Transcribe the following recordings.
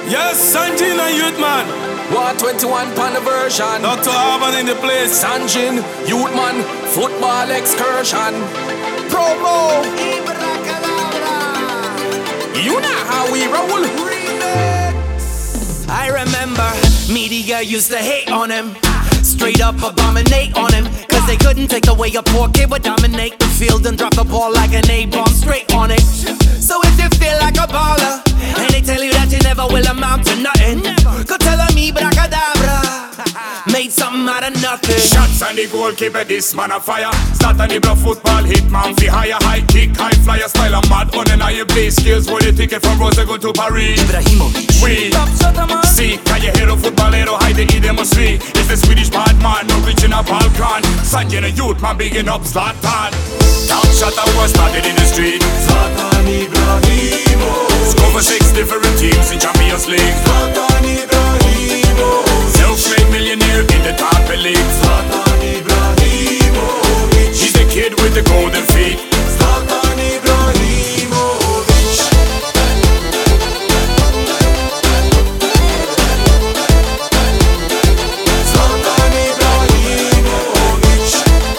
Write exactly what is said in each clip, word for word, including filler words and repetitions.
Yes, Sanjin and Youth Man. one twenty-one pan the version. Doctor Alban in the place. Sanjin, Youth Man, football excursion. Promo. You know how we roll. I remember media used to hate on him, straight up abominate on him, cause they couldn't take the way a poor kid would dominate the field and drop the ball like an A-bomb straight on it. So if you feel like a baller and they tell you that you never will amount to nothing, go tell them me bracadabra made something out of nothing. Shots and the goalkeeper, this man a fire. Start on the block football, hit man fi higher. High kick, high flyer, style a mad on and you play skills for the ticket from Rosego to Paris. Ibrahimovic. We see, can you hear a footballero, high the E they must see. It's the Swedish bad man, no reaching a Balkan. Sanjin a Youth Man, bigging up Zlatan. Top shot that was started in the street. Zlatan Ibrahimovic. Score for six different teams in Champions League. Zlatan Ibrahimovic. Self-made millionaire in the top elite. Zlatan Ibrahimovic. He's the kid with the golden feet. Zlatan Ibrahimovic. Zlatan Ibrahimovic.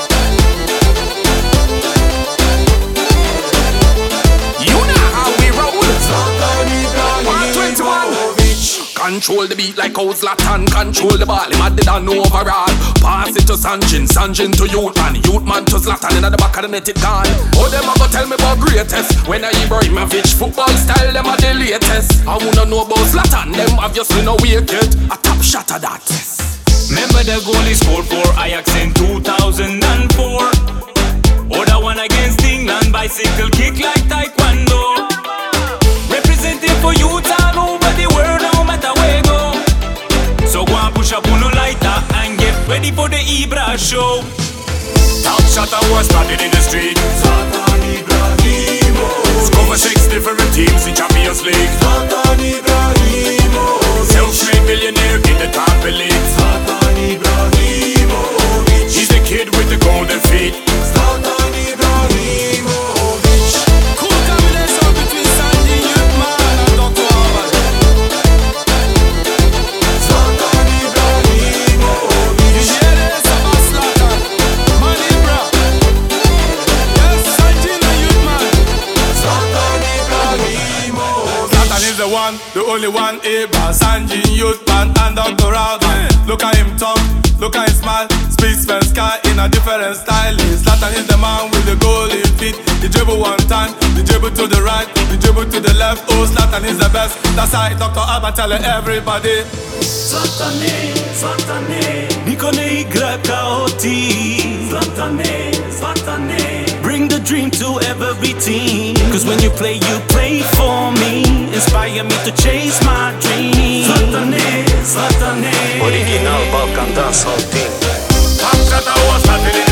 You know how we roll. Zlatan Ibrahimovic. Control the beat like how Zlatan control the ball. Him had the done overall. Pass it to Sanjin, Sanjin to Youth Man, Youth Man to Zlatan. In the back of the net it gone. Oh, them a go tell me about greatest. When I Ibrahimovic football style, them a the latest. I wanna know about Zlatan, them obviously no wait yet. A top shot of that. Remember the goal he scored for Ajax in two thousand four. Or the one against England, bicycle kick like taekwondo. Representing for youth all over the world, no matter where you go. So go and push up on no lighter and get ready for the Ibra show. Top shot that was started in the street. Zlatan Ibrahimovic. Score for six different teams in Champions League. Zlatan Ibrahimovic. Self-made millionaire in the top elite. Zlatan Ibrahimovic. He's the kid with the golden feet. Zlatan Ibrahimovic. Cool combination between Sanjin, Youth Man and Doctor Alban. Zlatan Ibrahimovic. You hear this about Zlatan? Man Ibra. Yes, Sanjin and Youth Man. Zlatan Ibrahimovic. Zlatan is the one, the only one. Ibra, Sanjin, Youth Man and Doctor Alban. Look at him talk, look at him smile. Speaks first sky in a different style. Zlatan is the man with the golden feet. He dribble one time, he dribble to the right, he dribble to the left. Oh, Zlatan is the best. That's how Doctor Alban tell everybody. Zlatane, Zlatane, niko ne igra kao ti. Zlatane, Zlatane, bring the dream to every team. Cause when you play, you play for me. Inspire me to chase my dream. Zlatane, Zlatane, Original Balkan Dancehall Team. Top shot that was started in